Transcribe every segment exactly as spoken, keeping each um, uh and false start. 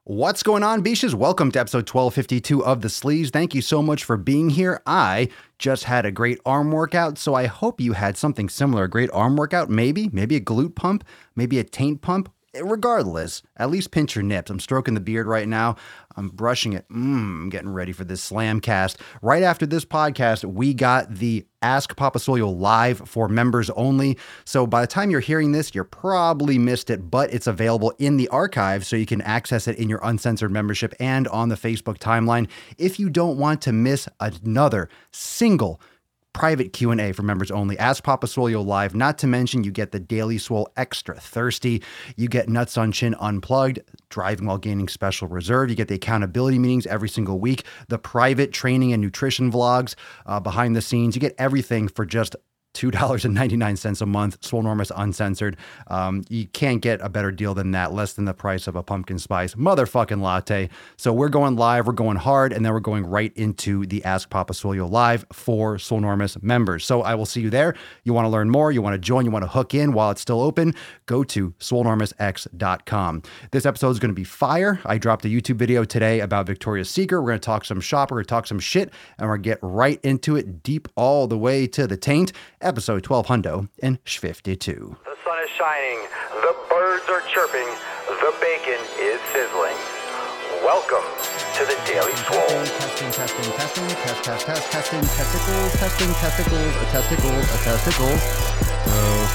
What's going on, Beaches? Welcome to episode twelve fifty-two of The Sleaze. Thank you so much for being here. I just had a great arm workout, so I hope you had something similar. A great arm workout, maybe, maybe a glute pump, maybe a taint pump. Regardless, at least pinch your nips. I'm stroking the beard right now. I'm brushing it. Mmm, I'm getting ready for this slam cast. Right after this podcast, we got the Ask Papa Swolio live for members only. So by the time you're hearing this, you probably missed it, but it's available in the archive so you can access it in your uncensored membership and on the Facebook timeline. If you don't want to miss another single private Q and A for members only. Ask Papa Swolio live. Not to mention, you get the Daily Swole Extra Thirsty. You get Nuts on Chin Unplugged, Driving While Gaining Special Reserve. You get the accountability meetings every single week, the private training and nutrition vlogs uh, behind the scenes. You get everything for just two dollars and ninety-nine cents a month, Swolenormous Uncensored. Um, you can't get a better deal than that, less than the price of a pumpkin spice motherfucking latte. So we're going live, we're going hard, and then we're going right into the Ask Papa Swolio live for Swolenormous members. So I will see you there. You want to learn more, you want to join, you want to hook in while it's still open, go to swolenormous x dot com. This episode is going to be fire. I dropped a YouTube video today about Victoria's Secret. We're going to talk some shop, we're going to talk some shit, and we're going to get right into it, deep all the way to the taint. Episode twelve hundo and fifty-two. The sun is shining, the birds are chirping, the bacon is sizzling. Welcome to the Daily Swole. Testing, testing, testing, test, test, test, testing, testicles, testing, testicles, a testicles, a testicles,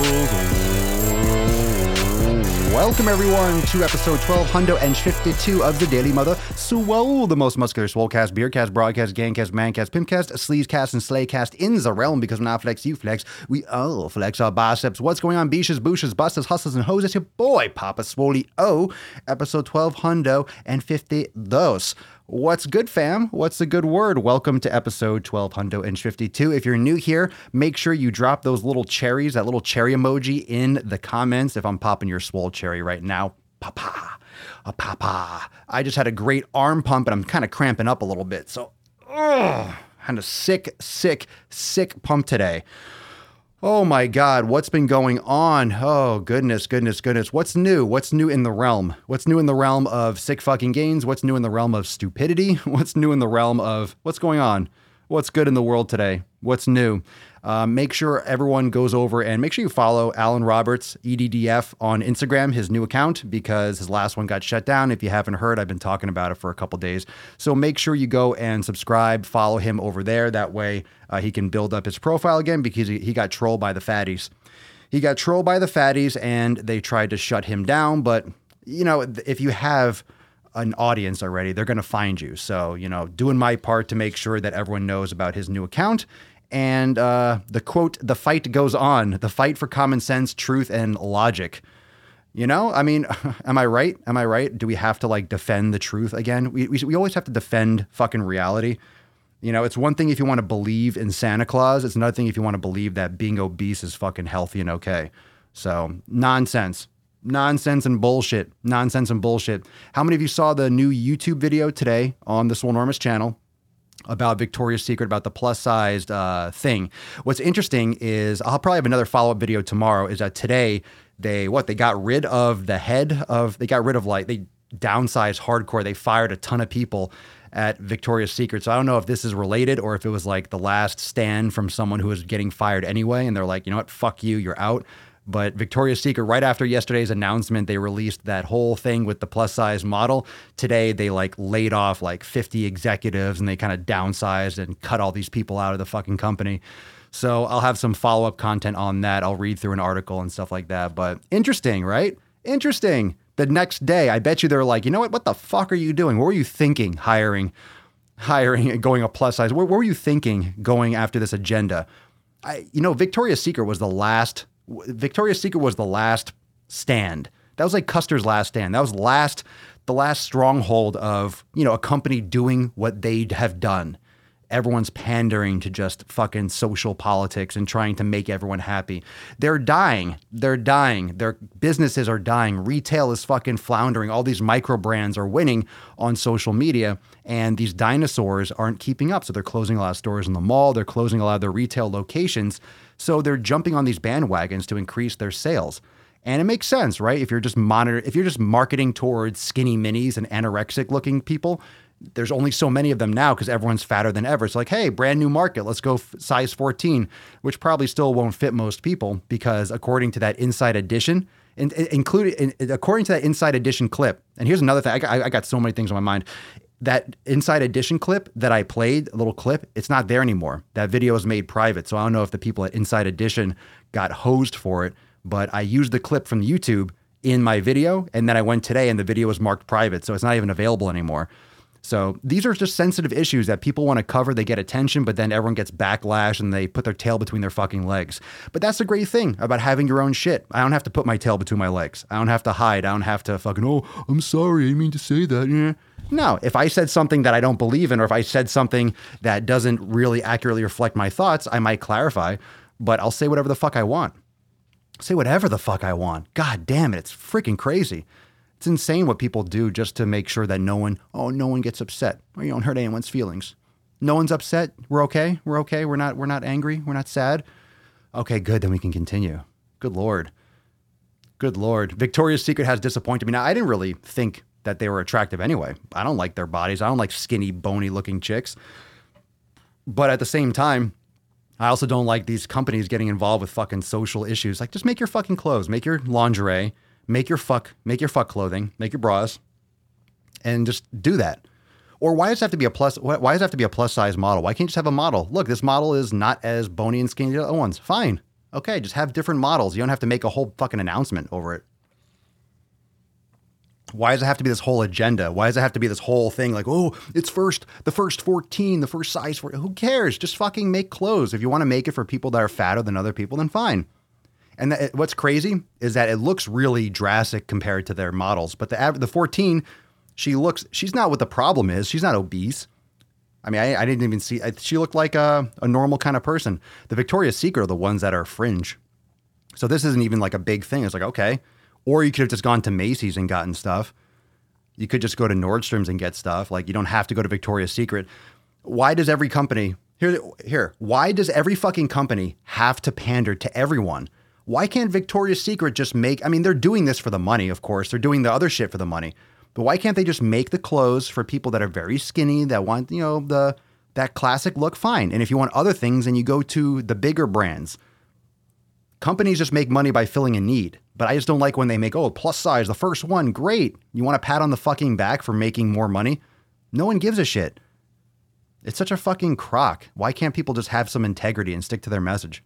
testicles. Welcome everyone to episode twelve hundo and fifty-two of the Daily Mother Swole, the most muscular swolecast, beercast, broadcast, gangcast, mancast, pimpcast, sleazecast, and slaycast in the realm, because when I flex, you flex, we all flex our biceps. What's going on, beaches, booshes, busters, hustlers, and hoes? It's your boy, Papa Swolio, episode twelve hundo and fifty-dos. What's good, fam? What's the good word? Welcome to episode twelve hundo and fifty-two. If you're new here, make sure you drop those little cherries, that little cherry emoji in the comments. If I'm popping your swole cherry right now, papa, a papa. I just had a great arm pump and I'm kind of cramping up a little bit. So, ugh, kind of sick, sick, sick pump today. Oh my God, what's been going on? Oh, goodness, goodness, goodness. What's new? What's new in the realm? What's new in the realm of sick fucking gains? What's new in the realm of stupidity? What's new in the realm of what's going on? What's good in the world today? What's new? Uh, make sure everyone goes over and make sure you follow Alan Roberts, E D D F, on Instagram, his new account, because his last one got shut down. If you haven't heard, I've been talking about it for a couple days. So make sure you go and subscribe, follow him over there. That way uh, he can build up his profile again, because he, he got trolled by the fatties. He got trolled by the fatties and they tried to shut him down. But, you know, if you have an audience already, they're going to find you. So, you know, doing my part to make sure that everyone knows about his new account. And uh, the quote, the fight goes on, the fight for common sense, truth, and logic. You know, I mean, am I right? Am I right? Do we have to like defend the truth again? We, we, we always have to defend fucking reality. You know, it's one thing if you want to believe in Santa Claus. It's another thing if you want to believe that being obese is fucking healthy and okay. So nonsense. Nonsense and bullshit. Nonsense and bullshit. How many of you saw the new YouTube video today on the Swolenormous channel about Victoria's Secret, about the plus-sized uh, thing? What's interesting is, I'll probably have another follow-up video tomorrow, is that today they, what, they got rid of the head of, they got rid of like, they downsized hardcore. They fired a ton of people at Victoria's Secret. So I don't know if this is related or if it was like the last stand from someone who was getting fired anyway. And they're like, you know what, fuck you, you're out. But Victoria's Secret, right after yesterday's announcement, they released that whole thing with the plus size model. Today, they like laid off like fifty executives and they kind of downsized and cut all these people out of the fucking company. So I'll have some follow-up content on that. I'll read through an article and stuff like that. But interesting, right? Interesting. The next day, I bet you they're like, you know what? What the fuck are you doing? What were you thinking hiring, hiring and going a plus size? What, what were you thinking going after this agenda? I, you know, Victoria's Secret was the last Victoria's Secret was the last stand. That was like Custer's last stand. That was last, the last stronghold of, you know, a company doing what they have done. Everyone's pandering to just fucking social politics and trying to make everyone happy. They're dying. They're dying. Their businesses are dying. Retail is fucking floundering. All these micro brands are winning on social media, and these dinosaurs aren't keeping up. So they're closing a lot of stores in the mall. They're closing a lot of their retail locations. So they're jumping on these bandwagons to increase their sales. And it makes sense, right? If you're just monitor, if you're just marketing towards skinny minis and anorexic looking people, there's only so many of them now because everyone's fatter than ever. It's like, hey, brand new market. Let's go f- size fourteen, which probably still won't fit most people because according to that Inside Edition, in, in, included, in, according to that Inside Edition clip, and here's another thing. I got, I got so many things on my mind. That Inside Edition clip that I played, a little clip, it's not there anymore. That video is made private. So I don't know if the people at Inside Edition got hosed for it, but I used the clip from YouTube in my video. And then I went today and the video was marked private. So it's not even available anymore. So these are just sensitive issues that people want to cover. They get attention, but then everyone gets backlash and they put their tail between their fucking legs. But that's the great thing about having your own shit. I don't have to put my tail between my legs. I don't have to hide. I don't have to fucking, oh, I'm sorry. I didn't mean to say that. Yeah. No, if I said something that I don't believe in, or if I said something that doesn't really accurately reflect my thoughts, I might clarify, but I'll say whatever the fuck I want. Say whatever the fuck I want. God damn it. It's freaking crazy. It's insane what people do just to make sure that no one, oh, no one gets upset or you don't hurt anyone's feelings. No one's upset. We're okay. We're okay. We're not, we're not angry. We're not sad. Okay, good. Then we can continue. Good Lord. Good Lord. Victoria's Secret has disappointed me. Now, I didn't really think that they were attractive anyway. I don't like their bodies. I don't like skinny, bony looking chicks. But at the same time, I also don't like these companies getting involved with fucking social issues. Like, just make your fucking clothes, make your lingerie, make your fuck, make your fuck clothing, make your bras, and just do that. Or why does it have to be a plus? Why does it have to be a plus size model? Why can't you just have a model? Look, this model is not as bony and skinny as the other ones. Fine. Okay, just have different models. You don't have to make a whole fucking announcement over it. Why does it have to be this whole agenda? Why does it have to be this whole thing like, oh, it's first, the first fourteen, the first size for who cares? Just fucking make clothes. If you want to make it for people that are fatter than other people, then fine. And that, what's crazy is that it looks really drastic compared to their models. But the the fourteen, she looks, she's not what the problem is. She's not obese. I mean, I, I didn't even see, I, she looked like a, a normal kind of person. The Victoria's Secret are the ones that are fringe. So this isn't even like a big thing. It's like, okay. Or you could have just gone to Macy's and gotten stuff. You could just go to Nordstrom's and get stuff. Like, you don't have to go to Victoria's Secret. Why does every company, here, here, why does every fucking company have to pander to everyone? Why can't Victoria's Secret just make, I mean, they're doing this for the money, of course. They're doing the other shit for the money. But why can't they just make the clothes for people that are very skinny, that want, you know, the that classic look? Fine. And if you want other things, then you go to the bigger brands. Companies just make money by filling a need. But I just don't like when they make, oh, plus size, the first one, great. You want a pat on the fucking back for making more money? No one gives a shit. It's such a fucking crock. Why can't people just have some integrity and stick to their message?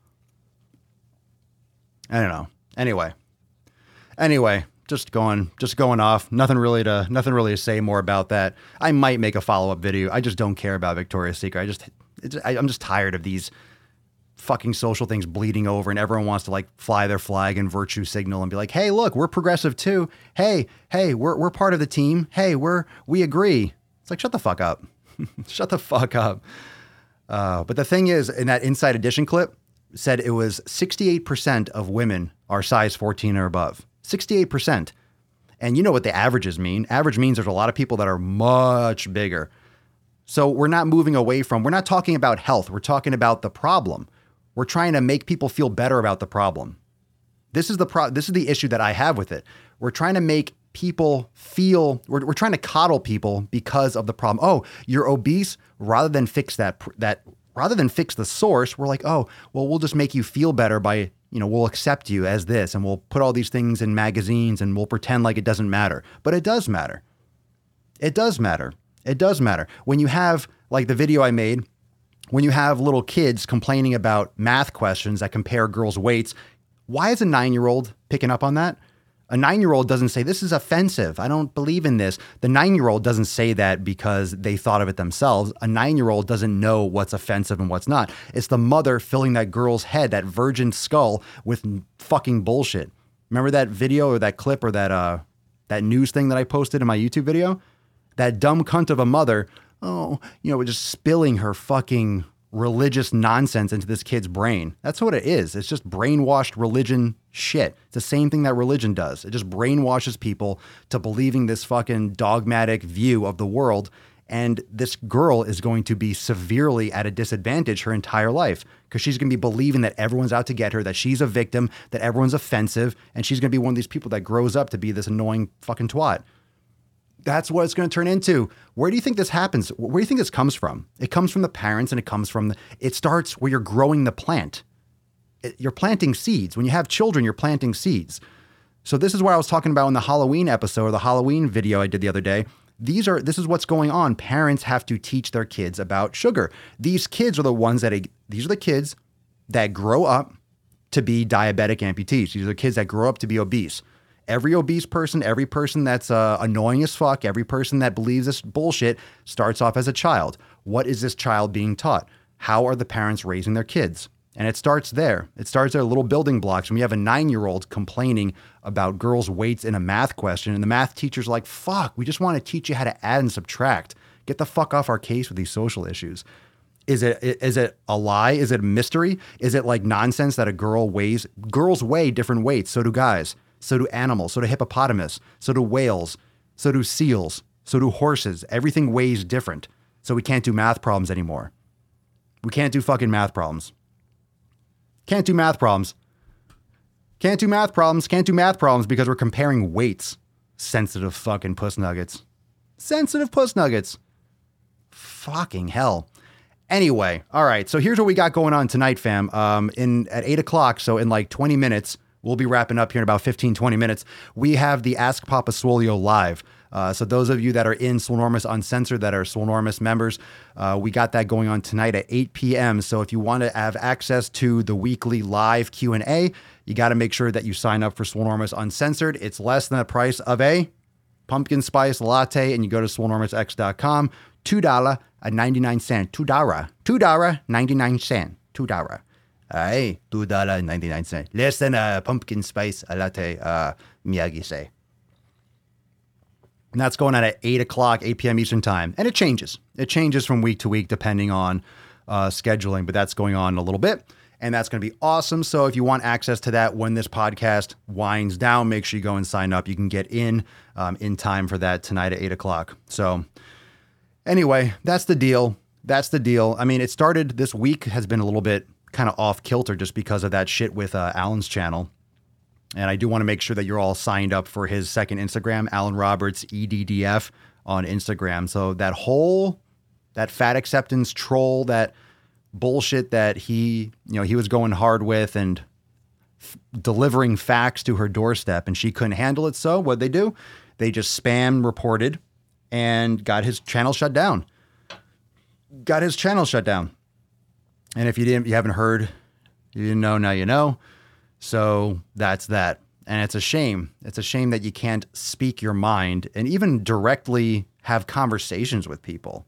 I don't know. Anyway. Anyway, just going, just going off. Nothing really to, nothing really to say more about that. I might make a follow-up video. I just don't care about Victoria's Secret. I just, it's, I, I'm just tired of these fucking social things bleeding over and everyone wants to like fly their flag and virtue signal and be like, hey, look, we're progressive too. Hey, hey, we're, we're part of the team. Hey, we're, we agree. It's like, shut the fuck up. Shut the fuck up. Uh, but the thing is, in that Inside Edition clip said it was sixty-eight percent of women are size fourteen or above. sixty-eight percent. And you know what the averages mean. Average means there's a lot of people that are much bigger. So we're not moving away from, we're not talking about health. We're talking about the problem. We're trying to make people feel better about the problem. This is the pro- This is the issue that I have with it. We're trying to make people feel, we're, we're trying to coddle people because of the problem. Oh, you're obese. Rather than fix that, that, rather than fix the source, we're like, oh, well, we'll just make you feel better by, you know, we'll accept you as this and we'll put all these things in magazines and we'll pretend like it doesn't matter. But it does matter. It does matter. It does matter. When you have, like the video I made, when you have little kids complaining about math questions that compare girls' weights, why is a nine-year-old picking up on that? A nine-year-old doesn't say, this is offensive. I don't believe in this. The nine-year-old doesn't say that because they thought of it themselves. A nine-year-old doesn't know what's offensive and what's not. It's the mother filling that girl's head, that virgin skull, with fucking bullshit. Remember that video or that clip or that uh, that news thing that I posted in my YouTube video? That dumb cunt of a mother, oh, you know, just spilling her fucking religious nonsense into this kid's brain. That's what it is. It's just brainwashed religion shit. It's the same thing that religion does. It just brainwashes people to believing this fucking dogmatic view of the world. And this girl is going to be severely at a disadvantage her entire life because she's going to be believing that everyone's out to get her, that she's a victim, that everyone's offensive, and she's going to be one of these people that grows up to be this annoying fucking twat. That's what it's going to turn into. Where do you think this happens? Where do you think this comes from? It comes from the parents, and it comes from, the, it starts where you're growing the plant. It, you're planting seeds. When you have children, you're planting seeds. So this is what I was talking about in the Halloween episode or the Halloween video I did the other day. These are, this is what's going on. Parents have to teach their kids about sugar. These kids are the ones that, these are the kids that grow up to be diabetic amputees. These are the kids that grow up to be obese. Every obese person, every person that's uh, annoying as fuck, every person that believes this bullshit starts off as a child. What is this child being taught? How are the parents raising their kids? And it starts there. It starts there, little building blocks. When you have a nine-year-old complaining about girls' weights in a math question, and the math teacher's like, fuck, we just want to teach you how to add and subtract. Get the fuck off our case with these social issues. Is it is it a lie? Is it a mystery? Is it like nonsense that a girl weighs? Girls weigh different weights. So do guys. So do animals. So do hippopotamus. So do whales. So do seals. So do horses. Everything weighs different. So we can't do math problems anymore. We can't do fucking math problems. Can't do math problems. Can't do math problems. Can't do math problems because we're comparing weights. Sensitive fucking puss nuggets. Sensitive puss nuggets. Fucking hell. Anyway, all right. So here's what we got going on tonight, fam. Um, in at eight o'clock, so in like twenty minutes, we'll be wrapping up here in about fifteen, twenty minutes. We have the Ask Papa Swolio live. Uh, so those of you that are in Swolenormous Uncensored, that are Swolenormous members, uh, we got that going on tonight at eight p.m. So if you want to have access to the weekly live Q and A, you got to make sure that you sign up for Swolenormous Uncensored. It's less than the price of a pumpkin spice latte, and you go to swolenormous x dot com, two dollars and ninety-nine cents. two dollars. two dollars and ninety-nine cents. two dollars. Aye, two dollars and ninety-nine cents. Less than a pumpkin spice latte, uh, Miyagi say. And that's going on at eight o'clock, eight p.m. Eastern time. And it changes. It changes from week to week depending on uh, scheduling, but that's going on a little bit. And that's going to be awesome. So if you want access to that when this podcast winds down, make sure you go and sign up. You can get in um, in time for that tonight at eight o'clock. So anyway, that's the deal. That's the deal. I mean, it started this week has been a little bit kind of off kilter just because of that shit with uh, Alan's channel. And I do want to make sure that you're all signed up for his second Instagram, Alan Roberts E D D F on Instagram. So that whole, that fat acceptance troll, that bullshit that he, you know, he was going hard with and f- delivering facts to her doorstep and she couldn't handle it. So what'd they do? They just spam reported and got his channel shut down. Got his channel shut down. And if you didn't, you haven't heard, you didn't know, now you know. So that's that. And it's a shame. It's a shame that you can't speak your mind and even directly have conversations with people.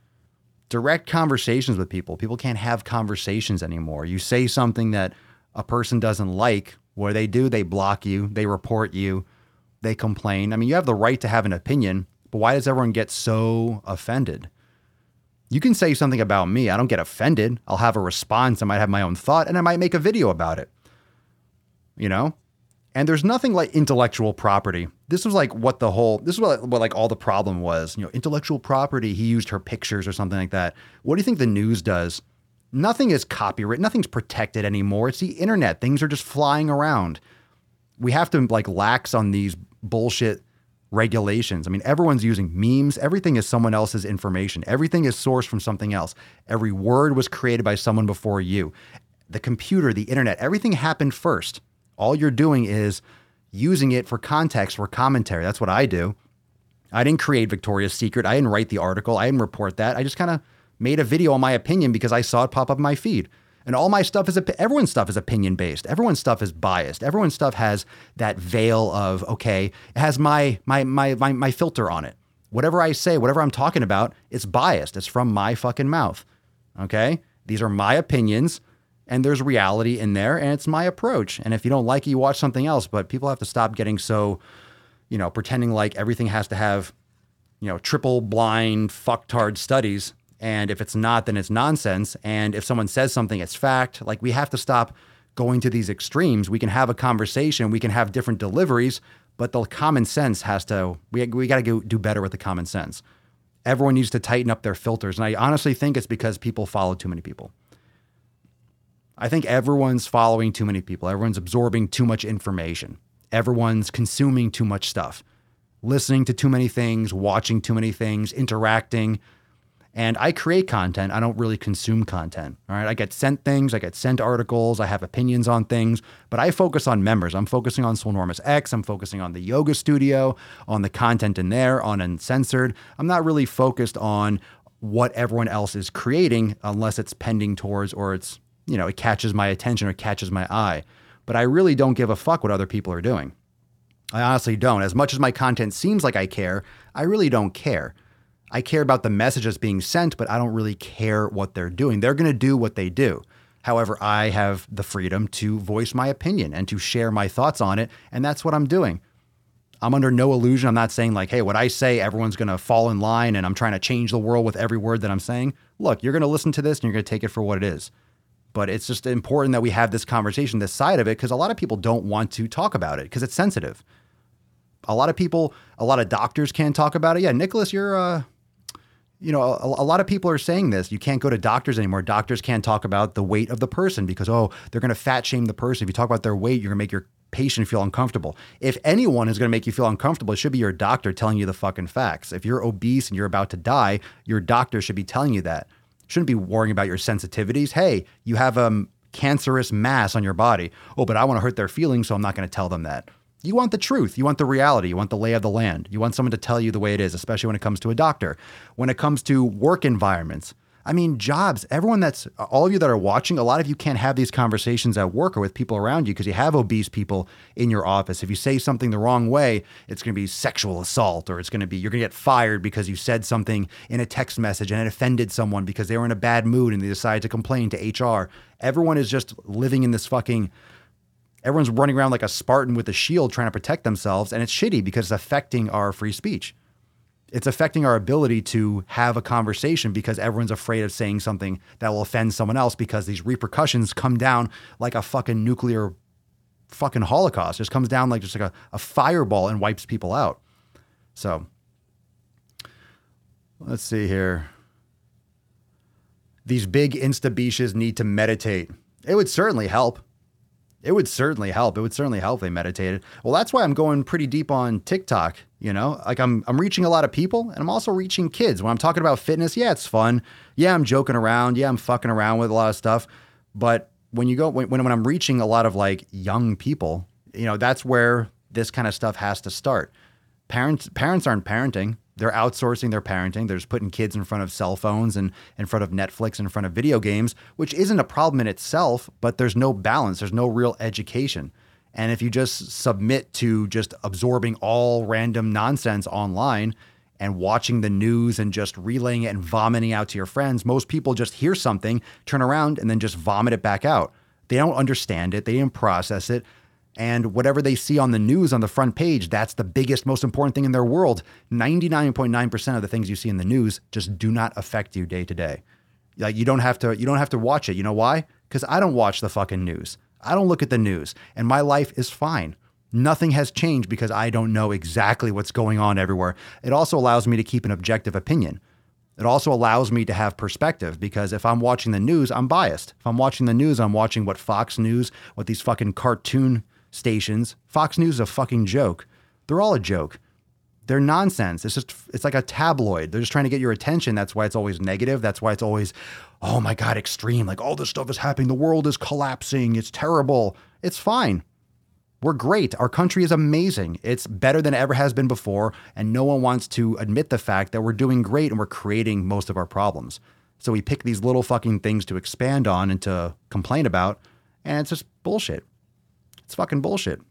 Direct conversations with people. People can't have conversations anymore. You say something that a person doesn't like, what do they do? They block you. They report you. They complain. I mean, you have the right to have an opinion, but why does everyone get so offended? You can say something about me. I don't get offended. I'll have a response. I might have my own thought and I might make a video about it. You know? And there's nothing like intellectual property. This was like what the whole, this is what, what like all the problem was, you know, intellectual property. He used her pictures or something like that. What do you think the news does? Nothing is copyright. Nothing's protected anymore. It's the internet. Things are just flying around. We have to like lax on these bullshit regulations. I mean, everyone's using memes. Everything is someone else's information. Everything is sourced from something else. Every word was created by someone before you. The computer, the internet, everything happened first. All you're doing is using it for context, for commentary. That's what I do. I didn't create Victoria's Secret. I didn't write the article. I didn't report that. I just kind of made a video on my opinion because I saw it pop up in my feed. And all my stuff is, everyone's stuff is opinion based. Everyone's stuff is biased. Everyone's stuff has that veil of, okay, it has my, my, my, my, my filter on it. Whatever I say, whatever I'm talking about, it's biased. It's from my fucking mouth. Okay. These are my opinions. And there's reality in there, and it's my approach. And if you don't like it, you watch something else. But people have to stop getting so, you know, pretending like everything has to have, you know, triple blind fucktard studies. And if it's not, then it's nonsense. And if someone says something, it's fact. Like, we have to stop going to these extremes. We can have a conversation. We can have different deliveries, but the common sense has to, we, we got to do better with the common sense. Everyone needs to tighten up their filters. And I honestly think it's because people follow too many people. I think everyone's following too many people. Everyone's absorbing too much information. Everyone's consuming too much stuff, listening to too many things, watching too many things, interacting. And I create content. I don't really consume content. All right. I get sent things. I get sent articles. I have opinions on things, but I focus on members. I'm focusing on Swolenormous X. I'm focusing on the yoga studio, on the content in there, on Uncensored. I'm not really focused on what everyone else is creating unless it's pending towards, or it's, you know, it catches my attention or catches my eye. But I really don't give a fuck what other people are doing. I honestly don't. As much as my content seems like I care, I really don't care. I care about the messages being sent, but I don't really care what they're doing. They're going to do what they do. However, I have the freedom to voice my opinion and to share my thoughts on it, and that's what I'm doing. I'm under no illusion. I'm not saying like, hey, what I say, everyone's going to fall in line and I'm trying to change the world with every word that I'm saying. Look, you're going to listen to this and you're going to take it for what it is. But it's just important that we have this conversation, this side of it, because a lot of people don't want to talk about it because it's sensitive. A lot of people, a lot of doctors can't talk about it. Yeah, Nicholas, you're... uh You know, a, a lot of people are saying this. You can't go to doctors anymore. Doctors can't talk about the weight of the person because, oh, they're going to fat shame the person. If you talk about their weight, you're going to make your patient feel uncomfortable. If anyone is going to make you feel uncomfortable, it should be your doctor telling you the fucking facts. If you're obese and you're about to die, your doctor should be telling you that. Shouldn't be worrying about your sensitivities. Hey, you have a cancerous mass on your body. Oh, but I want to hurt their feelings, so I'm not going to tell them that. You want the truth. You want the reality. You want the lay of the land. You want someone to tell you the way it is, especially when it comes to a doctor. When it comes to work environments, I mean, jobs, everyone that's, all of you that are watching, a lot of you can't have these conversations at work or with people around you because you have obese people in your office. If you say something the wrong way, it's going to be sexual assault, or it's going to be, you're going to get fired because you said something in a text message and it offended someone because they were in a bad mood and they decided to complain to H R. Everyone is just living in this fucking... Everyone's running around like a Spartan with a shield trying to protect themselves, and it's shitty because it's affecting our free speech. It's affecting our ability to have a conversation because everyone's afraid of saying something that will offend someone else because these repercussions come down like a fucking nuclear fucking holocaust. It just comes down like just like a, a fireball and wipes people out. So let's see here. These big Insta-beaches need to meditate. It would certainly help. It would certainly help. It would certainly help if they meditated. Well, that's why I'm going pretty deep on TikTok. You know, like I'm, I'm reaching a lot of people and I'm also reaching kids. When I'm talking about fitness, yeah, it's fun. Yeah, I'm joking around. Yeah, I'm fucking around with a lot of stuff. But when you go, when, when I'm reaching a lot of like young people, you know, that's where this kind of stuff has to start. Parents, parents aren't parenting. They're outsourcing their parenting. They're just putting kids in front of cell phones and in front of Netflix, in front of video games, which isn't a problem in itself, but there's no balance. There's no real education. And if you just submit to just absorbing all random nonsense online and watching the news and just relaying it and vomiting out to your friends, most people just hear something, turn around, and then just vomit it back out. They don't understand it. They didn't process it. And whatever they see on the news on the front page, that's the biggest, most important thing in their world. ninety-nine point nine percent of the things you see in the news just do not affect you day to day. Like you don't have to, you don't have to watch it. You know why? Because I don't watch the fucking news. I don't look at the news and my life is fine. Nothing has changed because I don't know exactly what's going on everywhere. It also allows me to keep an objective opinion. It also allows me to have perspective because if I'm watching the news, I'm biased. If I'm watching the news, I'm watching what Fox News, what these fucking cartoon stations. Fox News is a fucking joke. They're all a joke. They're nonsense. It's just, it's like a tabloid. They're just trying to get your attention. That's why it's always negative. That's why it's always, oh my God, extreme. Like all this stuff is happening. The world is collapsing. It's terrible. It's fine. We're great. Our country is amazing. It's better than it ever has been before. And no one wants to admit the fact that we're doing great and we're creating most of our problems. So we pick these little fucking things to expand on and to complain about. And it's just bullshit. It's fucking bullshit.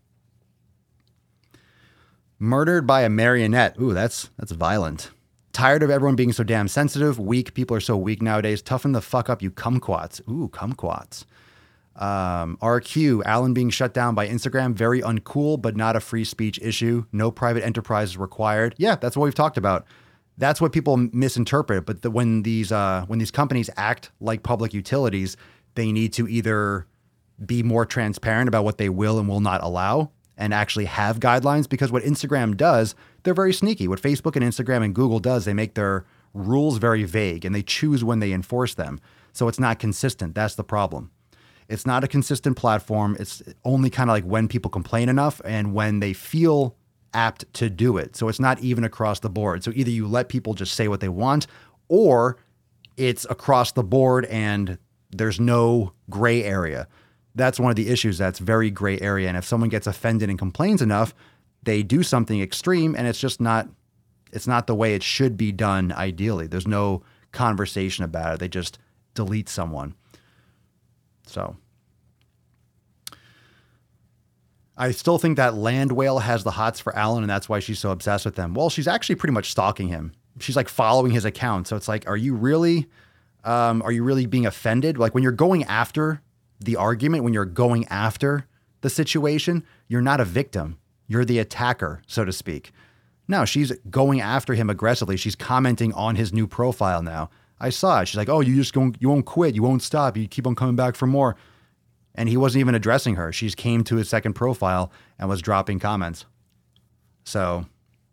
Murdered by a marionette. Ooh, that's that's violent. Tired of everyone being so damn sensitive. Weak. People are so weak nowadays. Toughen the fuck up, you kumquats. Ooh, kumquats. Um, R Q, Alan being shut down by Instagram. Very uncool, but not a free speech issue. No private enterprise is required. Yeah, that's what we've talked about. That's what people misinterpret. But the, when these uh, when these companies act like public utilities, they need to either be more transparent about what they will and will not allow and actually have guidelines, because what Instagram does, they're very sneaky. What Facebook and Instagram and Google does, they make their rules very vague and they choose when they enforce them. So it's not consistent. That's the problem. It's not a consistent platform. It's only kind of like when people complain enough and when they feel apt to do it. So it's not even across the board. So either you let people just say what they want, or it's across the board and there's no gray area. That's one of the issues. That's very gray area. And if someone gets offended and complains enough, they do something extreme, and it's just not, it's not the way it should be done. Ideally, there's no conversation about it. They just delete someone. So I still think that Land Whale has the hots for Alan, and that's why she's so obsessed with him. Well, she's actually pretty much stalking him. She's like following his account. So it's like, are you really, um, are you really being offended? Like when you're going after the argument, when you're going after the situation, you're not a victim. You're the attacker, so to speak. No, she's going after him aggressively. She's commenting on his new profile now. I saw it. She's like, oh, you just don't, you won't quit. You won't stop. You keep on coming back for more. And he wasn't even addressing her. She just came to his second profile and was dropping comments. So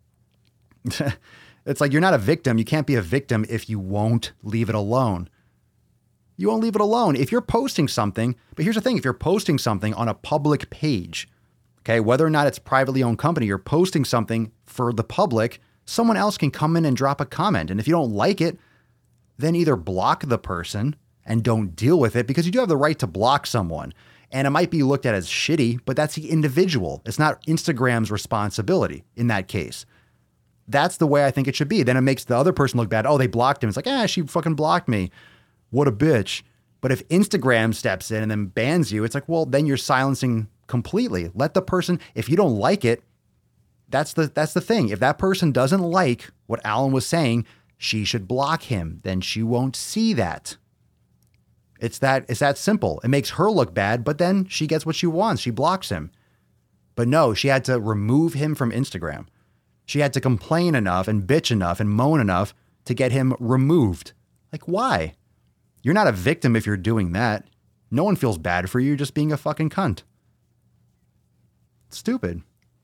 it's like, you're not a victim. You can't be a victim if you won't leave it alone. You won't leave it alone. If you're posting something, but here's the thing, if you're posting something on a public page, okay, whether or not it's a privately owned company, you're posting something for the public, someone else can come in and drop a comment. And if you don't like it, then either block the person and don't deal with it, because you do have the right to block someone. And it might be looked at as shitty, but that's the individual. It's not Instagram's responsibility in that case. That's the way I think it should be. Then it makes the other person look bad. Oh, they blocked him. It's like, ah, she fucking blocked me. What a bitch. But if Instagram steps in and then bans you, it's like, well, then you're silencing completely. Let the person, if you don't like it, that's the that's the thing. If that person doesn't like what Alan was saying, she should block him. Then she won't see that. It's that it's that simple. It makes her look bad, but then she gets what she wants. She blocks him. But no, she had to remove him from Instagram. She had to complain enough and bitch enough and moan enough to get him removed. Like, why? You're not a victim if you're doing that. No one feels bad for you just being a fucking cunt. It's stupid.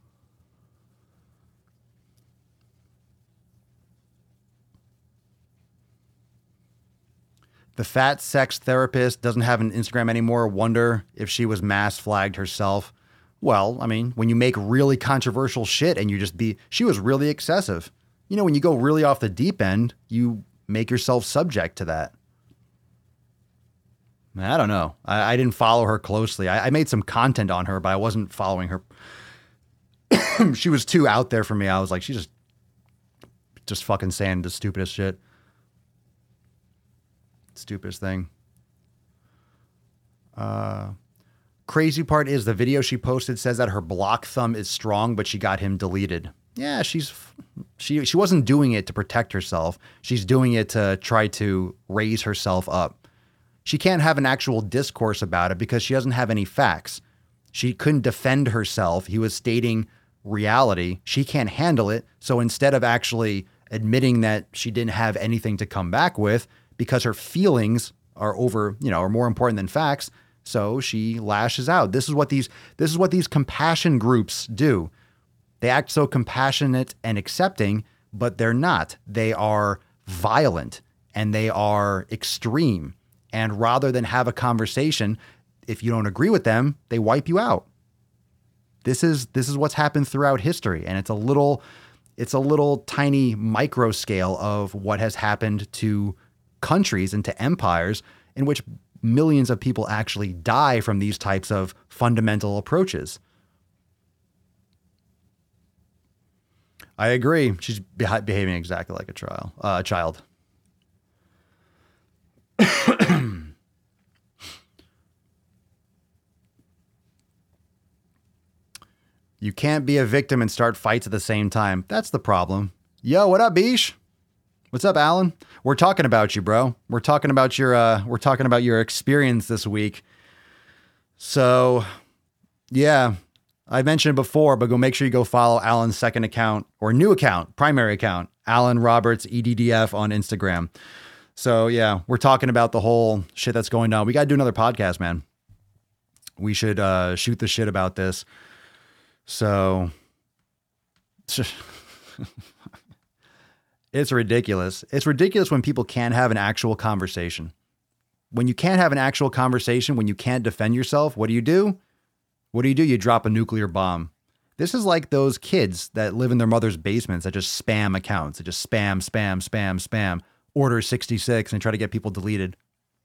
The fat sex therapist doesn't have an Instagram anymore. Wonder if she was mass flagged herself. Well, I mean, when you make really controversial shit and you just be, she was really excessive. You know, when you go really off the deep end, you make yourself subject to that. I don't know. I, I didn't follow her closely. I, I made some content on her, but I wasn't following her. She was too out there for me. I was like, she's just, just fucking saying the stupidest shit. Stupidest thing. Uh, crazy part is the video she posted says that her block thumb is strong, but she got him deleted. Yeah, she's she she wasn't doing it to protect herself. She's doing it to try to raise herself up. She can't have an actual discourse about it because she doesn't have any facts. She couldn't defend herself. He was stating reality. She can't handle it. So instead of actually admitting that she didn't have anything to come back with, because her feelings are over, you know, are more important than facts. So she lashes out. This is what these, this is what these compassion groups do. They act so compassionate and accepting, but they're not. They are violent and they are extreme. And rather than have a conversation, if you don't agree with them, they wipe you out. This is, this is what's happened throughout history. And it's a little, it's a little tiny micro scale of what has happened to countries and to empires in which millions of people actually die from these types of fundamental approaches. I agree. She's beh- behaving exactly like a child. Uh, a child. You can't be a victim and start fights at the same time. That's the problem. Yo, what up, Bish? What's up, Alan? We're talking about you, bro. We're talking about your uh, we're talking about your experience this week. So, yeah, I mentioned it before, but go make sure you go follow Alan's second account or new account, primary account, Alan Roberts E D D F on Instagram. So, yeah, we're talking about the whole shit that's going on. We got to do another podcast, man. We should uh, shoot the shit about this. So, It's ridiculous. It's ridiculous when people can't have an actual conversation. When you can't have an actual conversation, when you can't defend yourself, what do you do? What do you do? You drop a nuclear bomb. This is like those kids that live in their mother's basements that just spam accounts. That just spam, spam, spam, spam. Order sixty-six and try to get people deleted.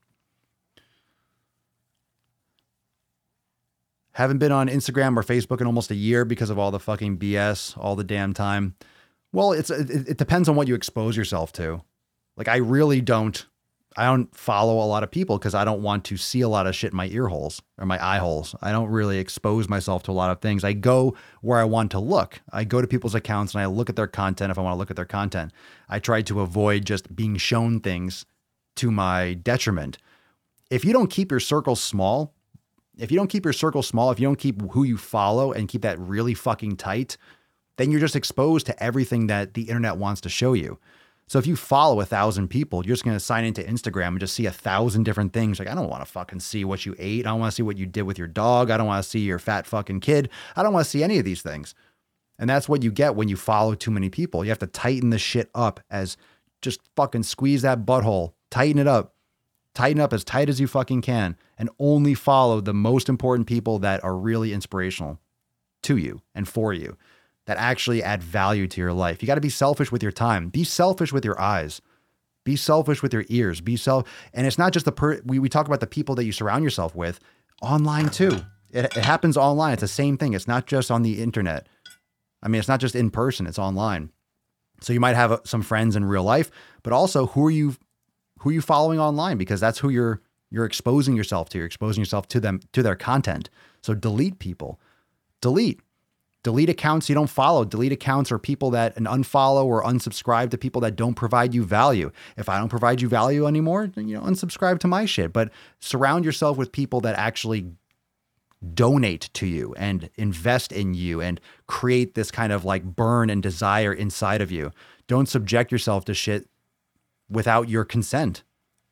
Haven't been on Instagram or Facebook in almost a year because of all the fucking B S, all the damn time. Well, it's it, it depends on what you expose yourself to. Like, I really don't, I don't follow a lot of people because I don't want to see a lot of shit in my ear holes or my eye holes. I don't really expose myself to a lot of things. I go where I want to look. I go to people's accounts and I look at their content if I want to look at their content. I try to avoid just being shown things to my detriment. If you don't keep your circle small, if you don't keep your circle small, if you don't keep who you follow and keep that really fucking tight, then you're just exposed to everything that the internet wants to show you. So if you follow a thousand people, you're just going to sign into Instagram and just see a thousand different things. Like, I don't want to fucking see what you ate. I don't want to see what you did with your dog. I don't want to see your fat fucking kid. I don't want to see any of these things. And that's what you get when you follow too many people. You have to tighten the shit up as just fucking squeeze that butthole, tighten it up, tighten up as tight as you fucking can, and only follow the most important people that are really inspirational to you and for you, that actually add value to your life. You got to be selfish with your time. Be selfish with your eyes. Be selfish with your ears. Be self. And it's not just the per we, we talk about the people that you surround yourself with online too. It, it happens online. It's the same thing. It's not just on the internet. I mean, it's not just in person, it's online. So you might have uh, some friends in real life, but also who are you, who are you following online? Because that's who you're, you're exposing yourself to. You're exposing yourself to them, to their content. So delete people, delete. Delete accounts you don't follow. Delete accounts or people that and unfollow or unsubscribe to people that don't provide you value. If I don't provide you value anymore, then, you know, unsubscribe to my shit. But surround yourself with people that actually donate to you and invest in you and create this kind of like burn and desire inside of you. Don't subject yourself to shit without your consent.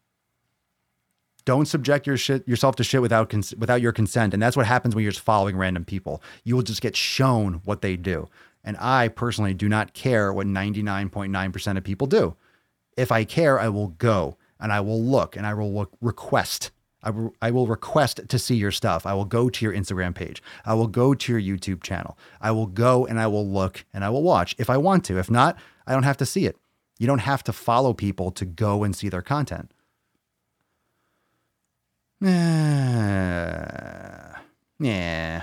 Don't subject your shit, yourself to shit without cons- without your consent. And that's what happens when you're just following random people. You will just get shown what they do. And I personally do not care what ninety-nine point nine percent of people do. If I care, I will go and I will look and I will look, request. I will, I will request to see your stuff. I will go to your Instagram page. I will go to your YouTube channel. I will go and I will look and I will watch if I want to. If not, I don't have to see it. You don't have to follow people to go and see their content. Yeah. Yeah.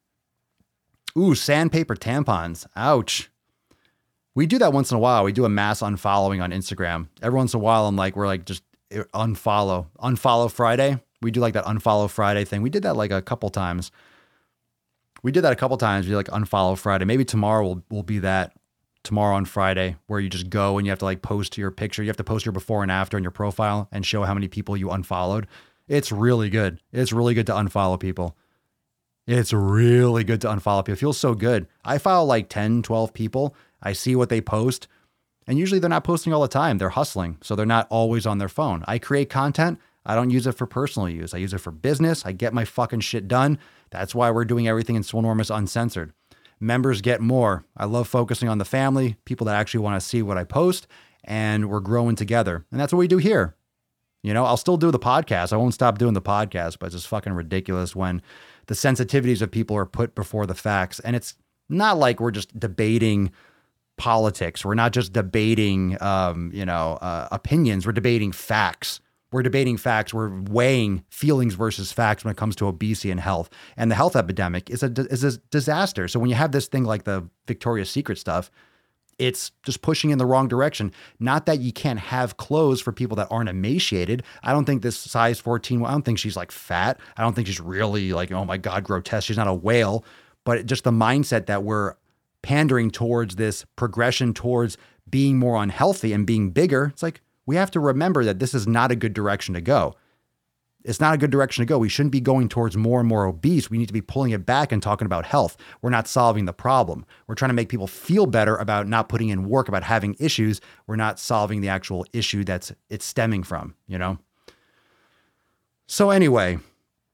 Ooh, sandpaper tampons. Ouch. We do that once in a while. We do a mass unfollowing on Instagram. Every once in a while, I'm like, we're like, just unfollow. Unfollow Friday. We do like that unfollow Friday thing. We did that like a couple times. We did that a couple times. We like unfollow Friday. Maybe tomorrow will will be that. Tomorrow on Friday, where you just go and you have to like post your picture. You have to post your before and after in your profile and show how many people you unfollowed. It's really good. It's really good to unfollow people. It's really good to unfollow people. It feels so good. I follow like ten, twelve people. I see what they post. And usually they're not posting all the time. They're hustling. So they're not always on their phone. I create content. I don't use it for personal use. I use it for business. I get my fucking shit done. That's why we're doing everything in Swolenormous Uncensored. Members get more. I love focusing on the family, people that actually want to see what I post, and we're growing together. And that's what we do here. You know, I'll still do the podcast. I won't stop doing the podcast, but it's just fucking ridiculous when the sensitivities of people are put before the facts. And it's not like we're just debating politics. We're not just debating, um, you know, uh, opinions. We're debating facts. We're debating facts. We're weighing feelings versus facts when it comes to obesity and health. And the health epidemic is a, is a disaster. So when you have this thing like the Victoria's Secret stuff, it's just pushing in the wrong direction. Not that you can't have clothes for people that aren't emaciated. I don't think this size fourteen, I don't think she's like fat. I don't think she's really like, oh my God, grotesque. She's not a whale. But just the mindset that we're pandering towards this progression towards being more unhealthy and being bigger. It's like, we have to remember that this is not a good direction to go. It's not a good direction to go. We shouldn't be going towards more and more obese. We need to be pulling it back and talking about health. We're not solving the problem. We're trying to make people feel better about not putting in work, about having issues. We're not solving the actual issue that's it's stemming from, you know? So anyway,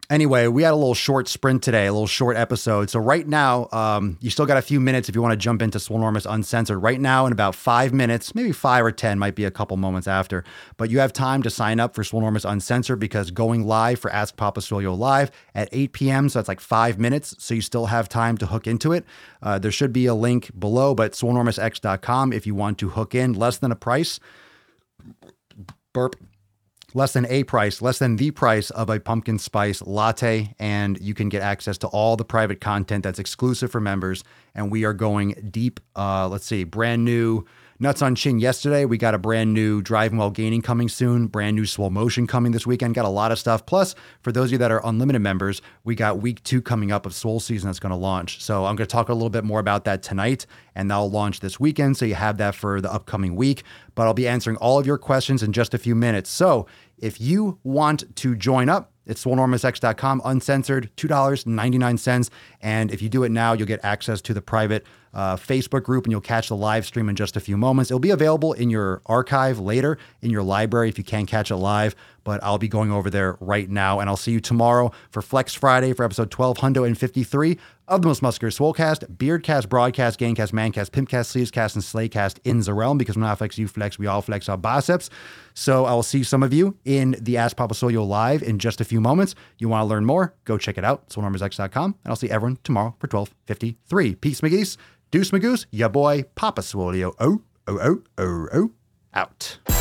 Anyway, we had a little short sprint today, a little short episode. So right now, um, you still got a few minutes if you want to jump into Swolenormous Uncensored. Right now, in about five minutes, maybe five or ten, might be a couple moments after. But you have time to sign up for Swolenormous Uncensored because going live for Ask Papa Swolio Live at eight p.m., so that's like five minutes. So you still have time to hook into it. Uh, there should be a link below, but swolenormous x dot com if you want to hook in. Less than a price. Burp. Less than a price, less than the price of a pumpkin spice latte, and you can get access to all the private content that's exclusive for members. And we are going deep. Uh, let's see, brand new Nuts on Chin yesterday. We got a brand new Driving While Gaining coming soon, brand new Swole Motion coming this weekend. Got a lot of stuff. Plus, for those of you that are unlimited members, we got week two coming up of Swole Season that's going to launch. So I'm going to talk a little bit more about that tonight, and that'll launch this weekend. So you have that for the upcoming week. But I'll be answering all of your questions in just a few minutes. So if you want to join up, it's swolenormous x dot com, uncensored, two dollars and ninety-nine cents. And if you do it now, you'll get access to the private uh, Facebook group, and you'll catch the live stream in just a few moments. It'll be available in your archive later in your library if you can't catch it live, but I'll be going over there right now. And I'll see you tomorrow for Flex Friday for episode twelve fifty-three of the Most Muscular Swolecast, Beardcast, Broadcast, Gamecast, Mancast, Pimpcast, Sleevescast, and Slaycast in the realm, because when I flex, you flex, we all flex our biceps. So I will see some of you in the Ask Papa Swolio Live in just a few moments. You want to learn more? Go check it out, swolenormous x dot com, and I'll see everyone tomorrow for twelve fifty-three. Peace, McGeese. Deuce, Magoose. Ya boy, Papa Swolio. Oh, oh, oh, oh, oh. Out.